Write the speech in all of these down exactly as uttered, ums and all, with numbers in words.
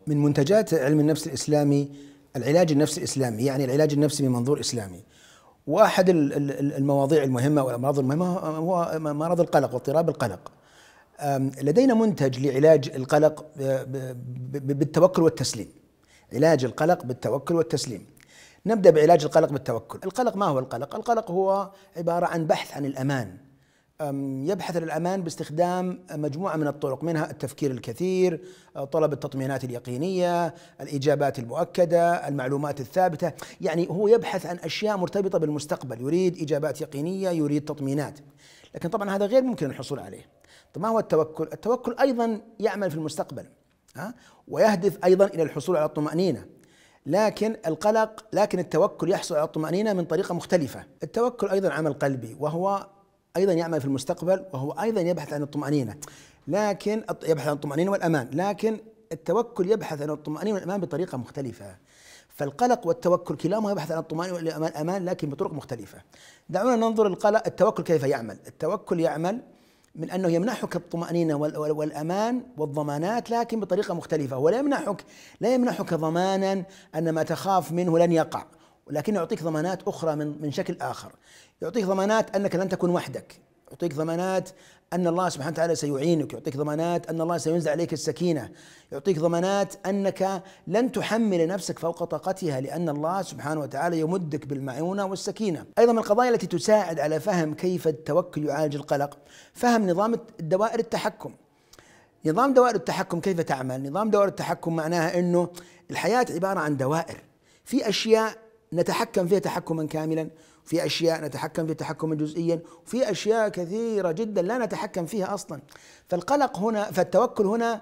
من منتجات علم النفس الإسلامي العلاج النفسي الإسلامي، يعني العلاج النفسي من منظور إسلامي. وأحد المواضيع المهمة والأمراض المهمة هو مرض القلق واضطراب القلق. لدينا منتج لعلاج القلق بالتوكل والتسليم. علاج القلق بالتوكل والتسليم. نبدأ بعلاج القلق بالتوكل. القلق ما هو القلق؟ القلق هو عبارة عن بحث عن الأمان. يبحث عن الأمان باستخدام مجموعة من الطرق، منها التفكير الكثير، طلب التطمينات اليقينية، الإجابات المؤكدة، المعلومات الثابتة. يعني هو يبحث عن أشياء مرتبطة بالمستقبل، يريد إجابات يقينية، يريد تطمينات. لكن طبعا هذا غير ممكن الحصول عليه. طب ما هو التوكل؟ التوكل أيضا يعمل في المستقبل، ها؟ ويهدف أيضا إلى الحصول على الطمأنينة. لكن القلق لكن التوكل يحصل على الطمأنينة من طريقة مختلفة. التوكل أيضا عمل قلبي، وهو أيضا يعمل في المستقبل، وهو أيضا يبحث عن الطمأنينة، لكن يبحث عن الطمأنينة والأمان. لكن التوكل يبحث عن الطمأنينة والأمان بطريقة مختلفة. فالقلق والتوكل كلاهما يبحث عن الطمأنينة والأمان لكن بطرق مختلفة. دعونا ننظر القلق التوكل كيف يعمل. التوكل يعمل من أنه يمنحك الطمأنينة والأمان والضمانات، لكن بطريقة مختلفة. ولا يمنحك لا يمنحك ضمانا أن ما تخاف منه لن يقع، ولكن يعطيك ضمانات أخرى من من شكل آخر. يعطيك ضمانات أنك لن تكون وحدك، يعطيك ضمانات أن الله سبحانه وتعالى سيعينك، يعطيك ضمانات أن الله سينزل عليك السكينة، يعطيك ضمانات أنك لن تحمل نفسك فوق طاقتها، لأن الله سبحانه وتعالى يمدك بالمعونة والسكينة. أيضا من القضايا التي تساعد على فهم كيف التوكل يعالج القلق فهم نظام دوائر التحكم. نظام دوائر التحكم كيف تعمل؟ نظام دوائر التحكم معناها أنه الحياة عبارة عن دوائر، في أشياء نتحكم فيها تحكما كاملا، في أشياء نتحكم فيها تحكما جزئيا، وفي أشياء كثيرة جدا لا نتحكم فيها أصلا. فالقلق هنا فالتوكل هنا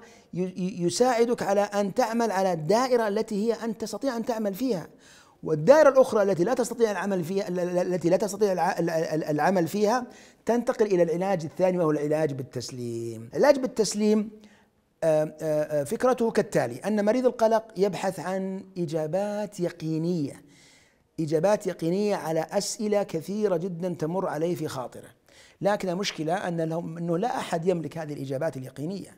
يساعدك على أن تعمل على الدائرة التي هي أن تستطيع أن تعمل فيها، والدائرة الأخرى التي لا تستطيع العمل فيها التي لا تستطيع العمل فيها تنتقل إلى العلاج الثاني، وهو العلاج بالتسليم. العلاج بالتسليم فكرته كالتالي: أن مريض القلق يبحث عن إجابات يقينية، إجابات يقينية على أسئلة كثيرة جدا تمر عليه في خاطره، لكن المشكلة أن أنه لا أحد يملك هذه الإجابات اليقينية.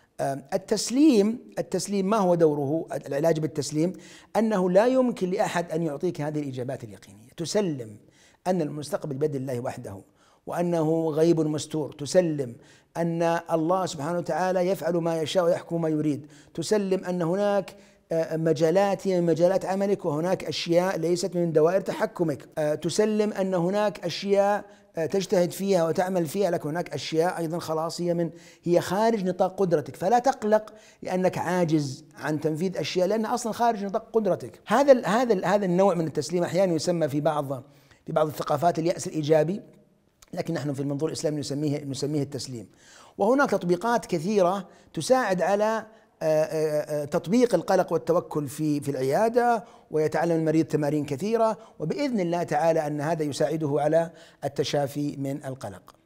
التسليم التسليم ما هو دوره؟ العلاج بالتسليم أنه لا يمكن لأحد أن يعطيك هذه الإجابات اليقينية. تسلم أن المستقبل بيد الله وحده، وأنه غيب مستور. تسلم أن الله سبحانه وتعالى يفعل ما يشاء ويحكم ما يريد. تسلم أن هناك مجالات هي من مجالات عملك، وهناك أشياء ليست من دوائر تحكمك. تسلم أن هناك أشياء تجتهد فيها وتعمل فيها، لكن هناك أشياء أيضا خلاص هي من هي خارج نطاق قدرتك، فلا تقلق لأنك عاجز عن تنفيذ أشياء لأنها أصلا خارج نطاق قدرتك. هذا هذا هذا النوع من التسليم أحيانا يسمى في بعض في بعض الثقافات اليأس الإيجابي، لكن نحن في المنظور الإسلامي نسميه نسميه التسليم. وهناك تطبيقات كثيرة تساعد على تطبيق القلق والتوكل في في العيادة، ويتعلم المريض تمارين كثيرة، وبإذن الله تعالى أن هذا يساعده على التشافي من القلق.